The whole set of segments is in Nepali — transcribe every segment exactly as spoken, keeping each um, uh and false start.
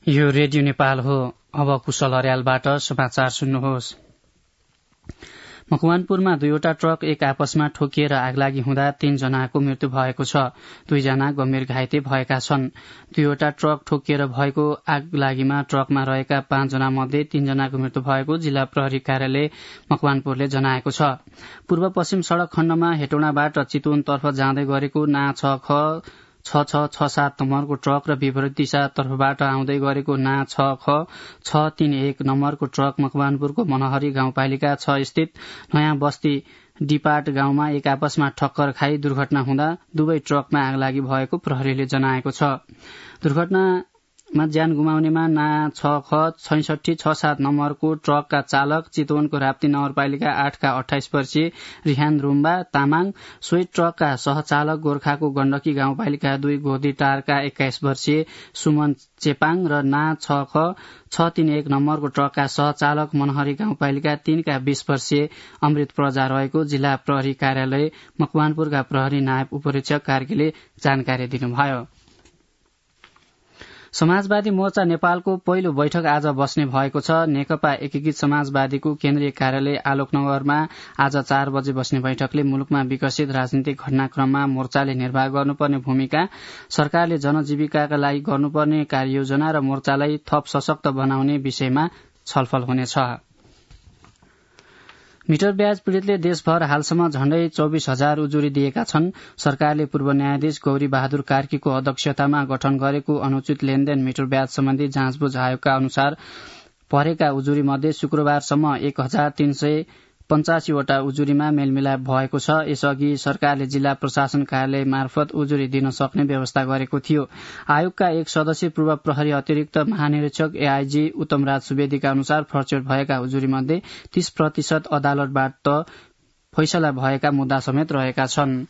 यो रेडियो नेपाल हो। अब कुशल अर्यालबाट समाचार सुन्नुहोस्। मकवानपुरमा दुईवटा ट्रक एक आपसमा ठोकिएर आगलागी हुँदा तीन जनाको मृत्यु भएको छ। दुईजना गम्भीर घाइते भएका छन्। दुईवटा ट्रक ठोकिएर भएको आगलागीमा ट्रकमा रहेका पाँच जना मध्ये तीन जनाको मृत्यु भएको जिल्ला प्रहरी कार्यालय मकवानपुरले जनाएको छ। पूर्व पश्चिम सड़क खण्डमा हेटौडाबाट चितवनतर्फ जाँदै गरेको ना छ ख छ छ छ सात नम्बरको ट्रक र विपरीत दिशातर्फबाट आउँदै गरेको ना छ ख छ तीन एक नम्बरको ट्रक मकवानपुरको मनहरी गाउँपालिका छ स्थित नयाँ बस्ती डिपाट गाउँमा एक आपसमा ठक्कर खाई दुर्घटना हुँदा दुवै ट्रकमा आगलागी भएको प्रहरीले जनाएको छ। दुर्घटनामा ज्यान गुमाउनेमा ना छ ख छैसठी छ सात नम्बरको ट्रकका चालक चितवनको राप्ती नगरपालिका आठका अठाइस वर्षीय रिहान रुम्बा तामाङ, सोही ट्रकका सहचालक गोर्खाको गण्डकी गाउँपालिका दुई गोदीटारका एक्काइस वर्षीय सुमन चेपाङ र ना छ ख छ तीन एक नम्बरको ट्रकका सहचालक मनहरी गाउँपालिका तीनका बीस वर्षीय अमृत प्रजा रहेको जिल्ला प्रहरी कार्यालय मकवानपुरका प्रहरी नायब उपरीक्षक कार्कीले जानकारी दिनुभयो। समाजवादी मोर्चा नेपालको पहिलो बैठक आज बस्ने भएको छ। नेकपा एकीकृत समाजवादीको केन्द्रीय कार्यालय आलोकनगरमा आज चार बजे बस्ने बैठकले मुलुकमा विकसित राजनीतिक घटनाक्रममा मोर्चाले निर्वाह गर्नुपर्ने भूमिका, सरकारले जनजीविकाका लागि गर्नुपर्ने कार्ययोजना र मोर्चालाई थप सशक्त बनाउने विषयमा छलफल हुनेछ। मिटर ब्याज पीड़ितले देशभर हालसम्म झण्डै चौबिस हजार उजुरी दिएका छन्। सरकारले पूर्व न्यायाधीश गौरी बहादुर कार्कीको अध्यक्षतामा गठन गरेको अनुचित लेनदेन मिटर ब्याज सम्बन्धी जाँचबुझ आयोगका अनुसार परेका उजुरी मध्ये शुक्रबारसम्म एक हजार तीन सय पञ्चासीवटा उजुरीमा मेलमिलाप भएको छ। यसअघि सरकारले जिल्ला प्रशासन कार्यालय मार्फत उजुरी दिन सक्ने व्यवस्था गरेको थियो। आयोगका एक सदस्य पूर्व प्रहरी अतिरिक्त महानिरीक्षक एआईजी उत्तमराज सुवेदीका अनुसार फ्रक्चर भएका उजुरी मध्ये तीस प्रतिशत अदालतबाट फैसला भएका मुद्दा समेत रहेका छन्।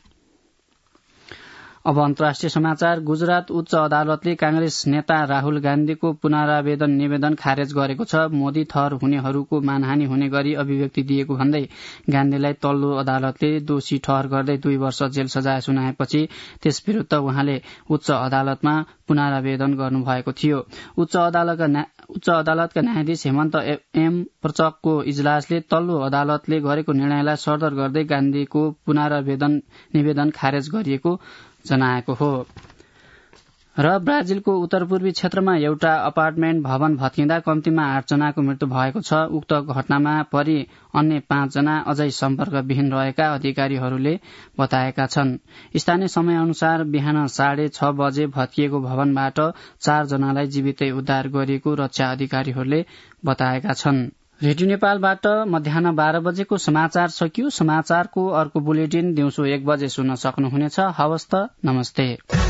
अब अन्तर्राष्ट्रिय समाचार। गुजरात उच्च अदालतले कांग्रेस नेता राहुल गान्धीको पुनरावेदन निवेदन खारेज गरेको छ। मोदी थर हुनेहरूको मानहानि हुने गरी अभिव्यक्ति दिएको भन्दै गान्धीलाई तल्लो अदालतले दोषी ठहर गर्दै दुई वर्ष जेल सजाय सुनाएपछि त्यस विरूद्ध उहाँले उच्च अदालतमा पुनरावेदन गर्नुभएको थियो। उच्च अदालतका उच्च अदालतका न्यायाधीश हेमन्त एम प्रचकको इजलासले तल्लो अदालतले गरेको निर्णयलाई सरदर गर्दै गान्धीको पुनरावेदन निवेदन खारेज गरिएको जनाएको हो। र ब्राजिलको उत्तरपूर्वी क्षेत्रमा एउटा अपार्टमेन्ट भवन भत्किँदा कम्तीमा आठ जनाको मृत्यु भएको छ। उक्त घटनामा परि अन्य पाँच जना अझै सम्पर्कविहीन रहेका अधिकारीहरूले बताएका छन्। स्थानीय समय अनुसार बिहान साढे छ बजे भत्किएको भवनबाट चार जनालाई जीवितै उद्धार गरिएको रक्षा अधिकारीहरूले बताएका छन्। रेडियो नेपालबाट मध्याह बाह्र बजेको समाचार सकियो। समाचारको अर्को बुलेटिन दिउँसो एक बजे सुन्न सक्नुहुनेछ। हवस् त, नमस्ते।